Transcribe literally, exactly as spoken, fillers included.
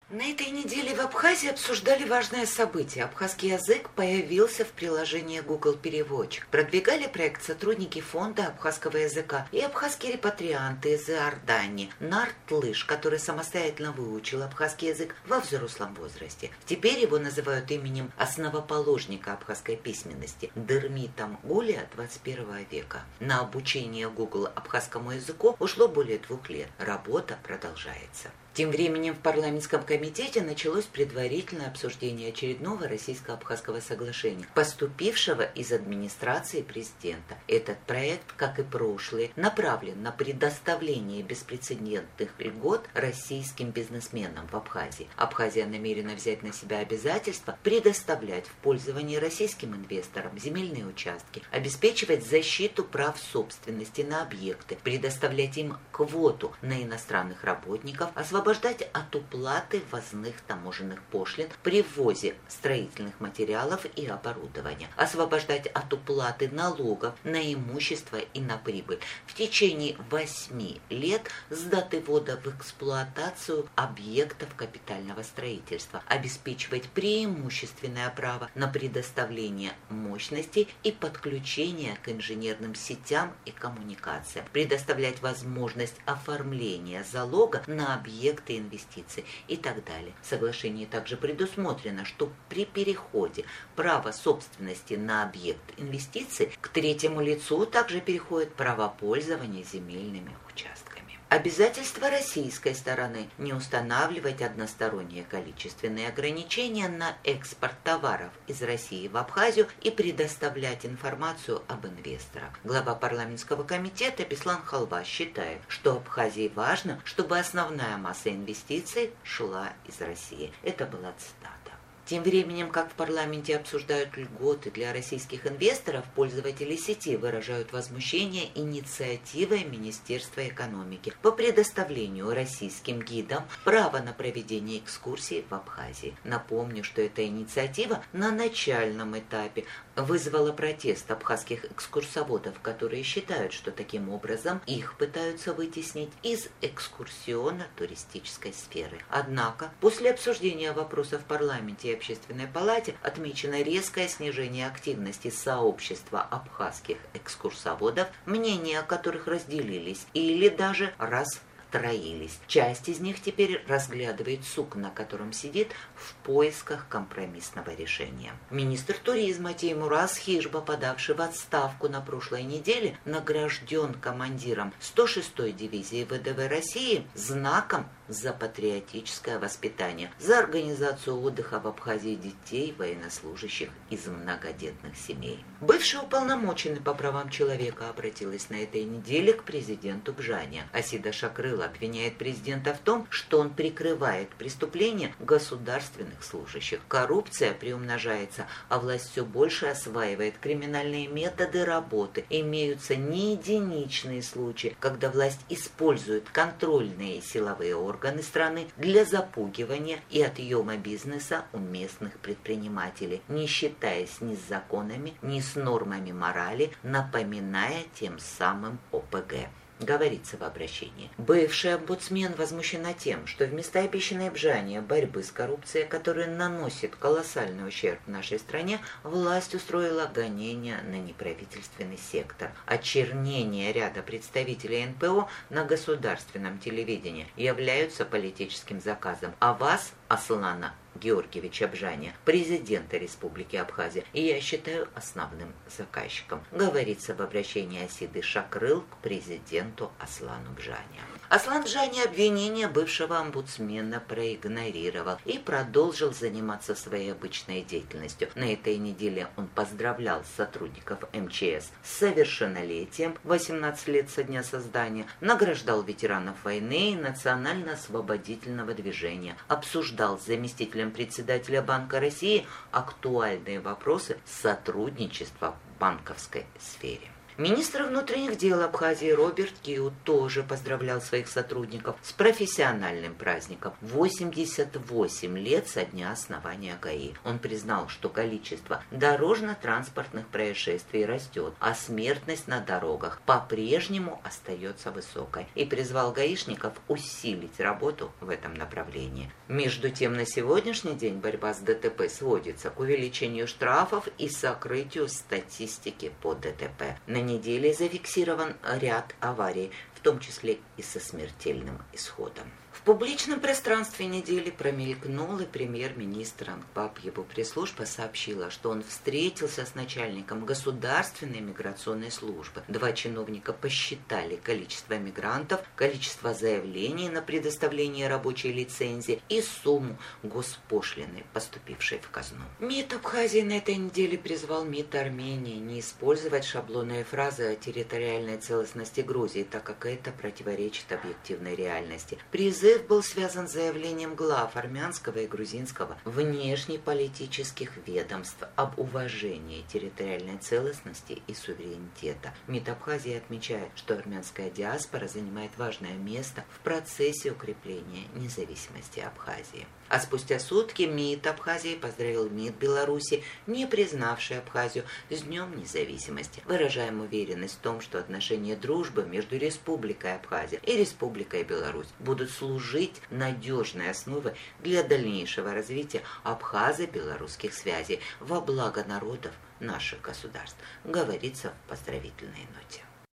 На этой неделе в Абхазии обсуждали важное событие. Абхазский язык появился в приложении Google Переводчик. Продвигали проект сотрудники фонда абхазского языка и абхазские репатрианты из Иордании Нарт-Лыж, который самостоятельно выучил абхазский язык во взрослом возрасте. Теперь его называют именем основоположника абхазской письменности Дырмитом Гулия двадцать первого века. На обучение Google абхазскому языку ушло более двух лет. Работа продолжается. Тем временем в парламентском комитете началось предварительное обсуждение очередного российско-абхазского соглашения, поступившего из администрации президента. Этот проект, как и прошлые, направлен на предоставление беспрецедентных льгот российским бизнесменам в Абхазии. Абхазия намерена взять на себя обязательство предоставлять в пользование российским инвесторам земельные участки, обеспечивать защиту прав собственности на объекты, предоставлять им квоту на иностранных работников, освобождать освобождать от уплаты ввозных таможенных пошлин при ввозе строительных материалов и оборудования, освобождать от уплаты налогов на имущество и на прибыль в течение восьми лет с даты ввода в эксплуатацию объектов капитального строительства, обеспечивать преимущественное право на предоставление мощности и подключение к инженерным сетям и коммуникациям, предоставлять возможность оформления залога на объект инвестиций и так далее. В соглашении также предусмотрено, что при переходе права собственности на объект инвестиций к третьему лицу также переходит право пользования земельными участками. Обязательство российской стороны не устанавливать односторонние количественные ограничения на экспорт товаров из России в Абхазию и предоставлять информацию об инвесторах. Глава парламентского комитета Беслан Халва считает, что Абхазии важно, чтобы основная масса инвестиций шла из России. Это была цитата. Тем временем, как в парламенте обсуждают льготы для российских инвесторов, пользователи сети выражают возмущение инициативой Министерства экономики по предоставлению российским гидам права на проведение экскурсий в Абхазии. Напомню, что эта инициатива на начальном этапе вызвала протест абхазских экскурсоводов, которые считают, что таким образом их пытаются вытеснить из экскурсионно-туристической сферы. Однако, после обсуждения вопросов в парламенте и Общественной палате отмечено резкое снижение активности сообщества абхазских экскурсоводов, мнения которых разделились или даже раз троились. Часть из них теперь разглядывает сук, на котором сидит, в поисках компромиссного решения. Министр туризма Теймураз Хижба, подавший в отставку на прошлой неделе, награжден командиром сто шестой дивизии ВДВ России знаком за патриотическое воспитание, за организацию отдыха в Абхазии детей военнослужащих из многодетных семей. Бывший уполномоченный по правам человека обратилась на этой неделе к президенту Бжане. Асида Шакрыл обвиняет президента в том, что он прикрывает преступления государственных служащих. Коррупция приумножается, а власть все больше осваивает криминальные методы работы. Имеются не единичные случаи, когда власть использует контрольные и силовые органы органы страны для запугивания и отъема бизнеса у местных предпринимателей, не считаясь ни с законами, ни с нормами морали, напоминая тем самым о пэ гэ. Говорится в обращении. Бывший омбудсмен возмущена тем, что вместо обещанной Бжане борьбы с коррупцией, которая наносит колоссальный ущерб нашей стране, власть устроила гонения на неправительственный сектор. Очернение ряда представителей эн пэ о на государственном телевидении являются политическим заказом. А вас, Аслана Георгиевича Бжаня, президента Республики Абхазия, и я считаю основным заказчиком, говорится в обращении Асиды Шакрыл к президенту Аслану Бжане. Аслан Бжаня обвинения бывшего омбудсмена проигнорировал и продолжил заниматься своей обычной деятельностью. На этой неделе он поздравлял сотрудников эм че эс с совершеннолетием, восемнадцать лет со дня создания, награждал ветеранов войны и национально-освободительного движения, обсуждал с заместителем председателя Банка России актуальные вопросы сотрудничества в банковской сфере. Министр внутренних дел Абхазии Роберт Киу тоже поздравлял своих сотрудников с профессиональным праздником. восемьдесят восемь лет со дня основания ГАИ. Он признал, что количество дорожно-транспортных происшествий растет, а смертность на дорогах по-прежнему остается высокой, и призвал гаишников усилить работу в этом направлении. Между тем, на сегодняшний день борьба с ДТП сводится к увеличению штрафов и сокрытию статистики по ДТП. На неделе зафиксирован ряд аварий, в том числе и со смертельным исходом. В публичном пространстве недели промелькнул и премьер-министр Ангпаб. Его пресс-служба сообщила, что он встретился с начальником государственной миграционной службы. Два чиновника посчитали количество мигрантов, количество заявлений на предоставление рабочей лицензии и сумму госпошлины, поступившей в казну. МИД Абхазии на этой неделе призвал МИД Армении не использовать шаблонные фразы о территориальной целостности Грузии, так как это противоречит объективной реальности. Призыв был связан с заявлением глав армянского и грузинского внешнеполитических ведомств об уважении территориальной целостности и суверенитета. МИД Абхазии отмечает, что армянская диаспора занимает важное место в процессе укрепления независимости Абхазии. А спустя сутки МИД Абхазии поздравил МИД Беларуси, не признавший Абхазию, с Днем независимости. Выражаем уверенность в том, что отношения дружбы между Республикой Абхазия и Республикой Беларусь будут служить надежной основой для дальнейшего развития абхазо-белорусских связей во благо народов наших государств, говорится в поздравительной ноте.